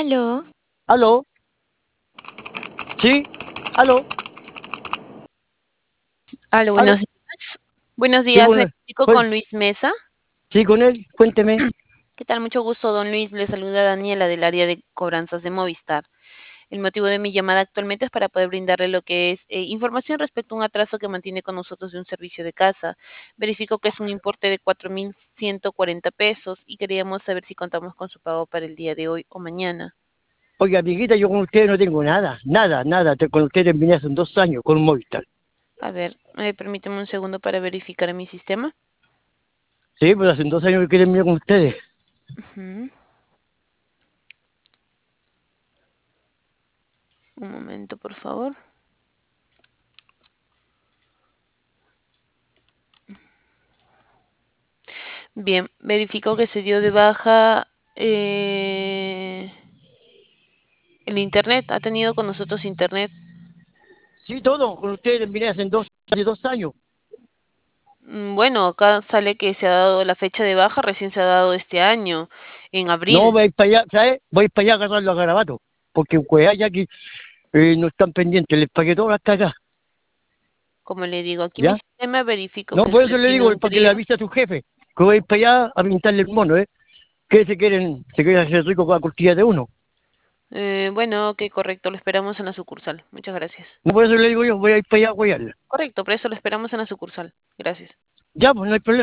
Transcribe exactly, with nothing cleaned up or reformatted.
Aló, ¿Aló? ¿Sí? ¿Aló? aló, buenos ¿Aló? días. Buenos Sí, días, me con, comunico con- con Luis Mesa. sí, con él, cuénteme. ¿Qué tal? Mucho gusto, don Luis. Le saluda Daniela del área de cobranzas de Movistar. El motivo de mi llamada actualmente es para poder brindarle lo que es eh, información respecto a un atraso que mantiene con nosotros de un servicio de casa. Verifico que es un importe de cuatro mil ciento cuarenta pesos y queríamos saber si contamos con su pago para el día de hoy o mañana. Oiga, amiguita, yo con ustedes no tengo nada, nada, nada. Te- Con ustedes terminé hace dos años con Movistar. A ver, eh, permíteme un segundo para verificar en mi sistema. Sí, pues hace dos años que terminé con ustedes. Ujú. Un momento, por favor. Bien, verifico que se dio de baja eh, el internet. Ha tenido con nosotros internet. Sí, todo, con ustedes terminé hace dos, hace dos años. Mm, Bueno, acá sale que se ha dado la fecha de baja, recién se ha dado este año, en No, abril. voy a ir para allá, ¿sabes? Voy a ir para allá a agarrarlo a garabato. Porque pues ya que eh, no están pendientes, les pagué todo hasta acá, Como le digo, aquí mi ¿ya? sistema verifico No, que por usted eso le tiene digo, un para que le trío. avise a su jefe, que voy a ir para allá a pintarle el mono, ¿eh? Que se quieren, se quieren hacer rico con la costilla de uno. Eh, bueno, ok, correcto, lo esperamos en la sucursal. Muchas gracias. No, por eso le digo yo, voy a ir para allá a apoyarla. Correcto, por eso lo esperamos en la sucursal. Gracias. Ya, pues no hay problema.